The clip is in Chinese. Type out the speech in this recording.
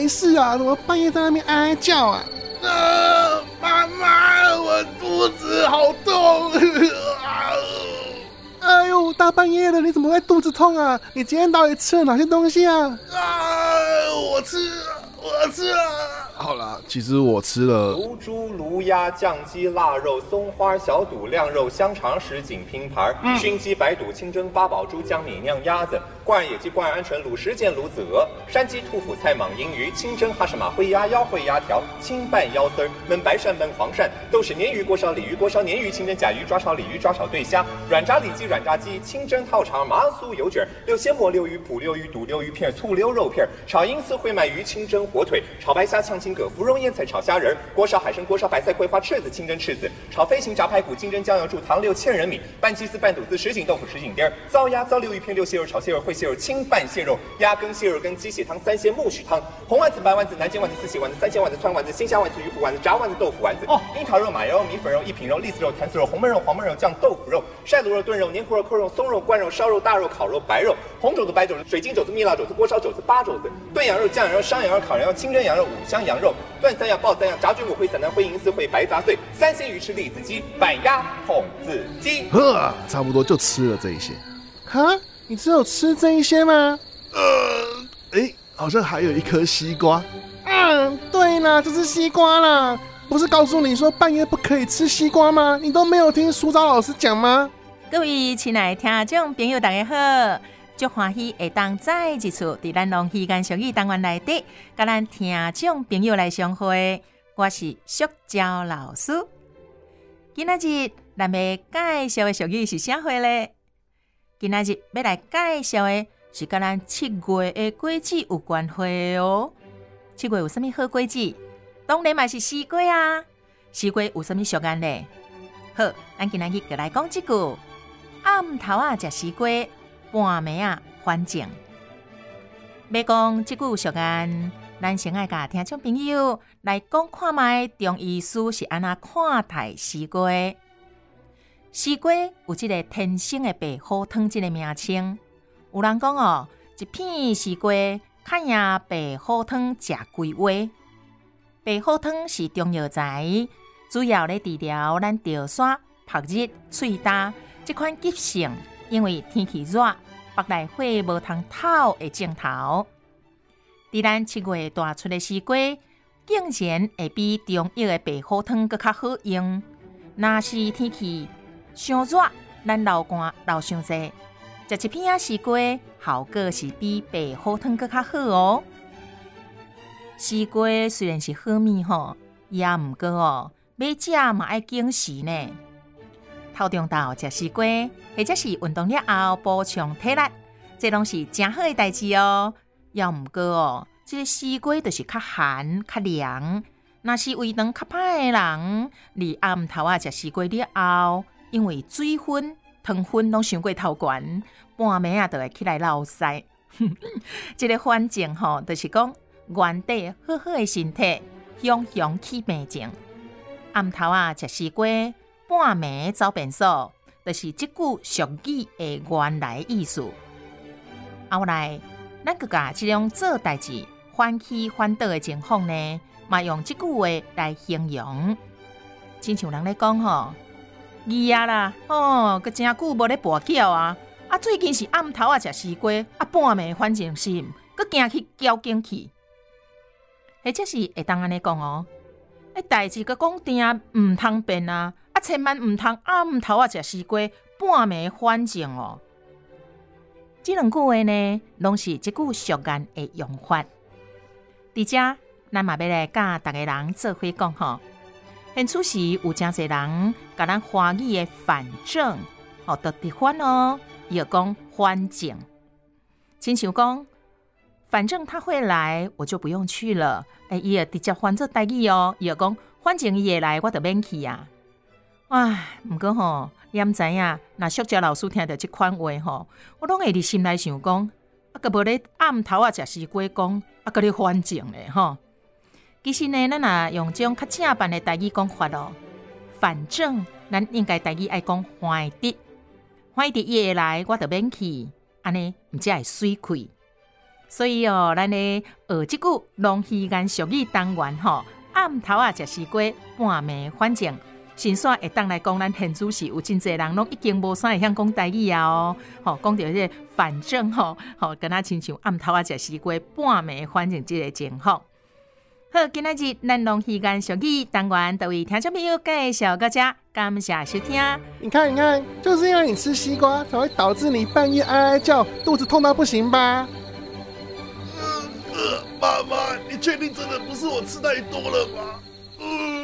没事啊？怎么半夜在那边哀哀叫啊？ 妈妈，我肚子好痛！ 哎呦，大半夜的，你怎么会肚子痛啊？你今天到底吃了哪些东西啊？ 我吃了。 好啦，其实我吃了卤猪、卤鸭、酱鸡、腊肉、松花小肚、晾肉、香肠、什锦拼盘、熏鸡、白肚、清蒸八宝猪、江米酿鸭子、灌野鸡、灌鹌鹑、卤什件、卤子鹅、山鸡、兔脯菜、莽银鱼、清蒸哈什马灰鸭、腰烩鸭条、清拌腰丝儿、焖白鳝、焖黄鳝，都是鲶鱼锅烧、鲤鱼锅烧、鲶鱼清蒸甲鱼抓炒、鲤鱼抓炒对虾、软炸里脊、软炸鸡、清蒸套肠、麻酥油卷、六鲜蘑溜鱼、脯溜鱼、肚溜鱼片、醋溜肉片、炒银丝烩鳗鱼、清蒸火腿、炒白虾、炝青蛤、芙蓉腌菜、炒虾仁、锅烧海参、锅烧白菜、桂花翅子、清蒸翅子、炒飞禽、炸排骨、清蒸酱油柱、糖溜芡仁米、拌鸡丝、拌肚丝、什锦豆腐、什锦丁、糟鸭、糟溜鱼片、溜蟹肉、炒蟹肉、烩蟹肉、清拌蟹肉、鸭羹、蟹肉羹、鸡血汤、三鲜木须汤、红丸子、白丸子、南京丸子、四喜丸子、三鲜丸子、川丸子、鲜虾丸子、鱼脯丸子、炸丸子、豆腐丸子、樱桃肉、马腰肉、米粉肉、一品肉、栗子肉、坛丝肉、红焖肉、黄焖肉、酱豆腐肉、晒卤肉、炖肉、黏糊肉、扣肉、松肉、灌肉、烧肉、大肉、烤肉、白肉、红肘子、白肘子、水晶肘子、蜜辣肘子、锅烧肘子、八肘子、炖羊肉、酱羊肉、商羊肉、烤羊肉、清蒸羊肉、五香羊肉、炖三样、爆三样、炸菌母、烩散蛋、烩银丝、烩白杂碎、三鲜鱼翅、栗子鸡、板鸭、筒子鸡。 差不多就吃了这一些。哈，你只有吃这一些吗？好像还有一颗西瓜。对啦，就是西瓜啦。不是告诉你说半夜不可以吃西瓜吗？你都没有听苏昭老师讲吗？ 各位亲爱的听众朋友大家好，足欢喜会当再一次在咱龙鱼间俗语单元内底，甲咱听众朋友来相会。我是塑胶老师。今仔日咱要介绍的俗语是啥货呢？今仔日要来介绍的是甲咱7月的果子有关系哦。7月有啥物好果子？当然嘛是西瓜啊。西瓜有啥物俗谚呢？好，咱今仔日就来讲一句：暗头啊食西瓜，半暝啊反正。要讲这句俗谚，咱先爱甲听众朋友来讲看卖中医师是安怎看待西瓜。西瓜有这个天生的白虎汤这个名称。有人讲一片西瓜看赢白虎汤食规碗。白虎汤是中药材，主要咧治疗咱着痧、曝热、喙焦这款急性，因为天气热，腹内火无通透的症头。伫咱7月大出的西瓜，竟然会比中药的白虎汤更较好用。若是天气伤热，咱流汗流伤济，食一片西瓜效果是比白虎汤更较好哦。西瓜虽然是好物吼，也毋过买食嘛爱警示呢。头中昼食西瓜，或者是运动了后补充体力，这拢是真好的代志哦。也毋过这个西瓜就是较寒较凉，若是胃肠较歹的人，伫暗头食西瓜了后，因为水分、糖分拢伤过头悬，半暝就会起来落屎。这个反正就是讲原底好好的身体，雄雄起病症。暗头食西瓜，半暝走便所，就是这句俗语的原来意思。后来，咱佮甲这种做代志反起反倒的情况呢，嘛用这句话来形容。亲像人咧讲伊啦，佮真久无咧跋筊啊！最近是暗头食西瓜，半暝反正是，佮惊去交警去。或者是会当安尼讲代志佮讲定毋通变啊！千万毋通暗头食西瓜，半暝反正这两句话呢，拢是这句俗谚的用法。伫遮，咱嘛要来甲大家人做伙讲现此时有真侪人甲咱华语的反正都直翻伊就讲反正，亲像讲。反正他会来，我就不用去了。伊也直接翻做台语伊就讲，反正伊会来，我就免去啊。不过你毋知影，若塑胶老师听到这款话我拢会伫心内想讲，佮无咧暗头食西瓜讲，佮咧反正咧其实呢，咱若用这种较正版的台语讲法反正咱应该台语爱讲反得伊会来，我就免去，安尼毋只会水气。 所以哦，咱咧学即句龙鱼干俗语单元吼，暗头啊食西瓜，半暝反正。先煞会当来讲，咱现主是有真侪人拢已经无啥会晓讲台语啊哦，吼讲到这反正吼，跟他亲像暗头啊食西瓜，半暝反正即个情况。好，今仔日咱龙鱼干俗语单元，各位听众朋友介绍到这，感谢收听。 你看，就是因为你吃西瓜，才会导致你半夜哀哀叫，肚子痛到不行吧？ 妈妈，你确定真的不是我吃太多了吗？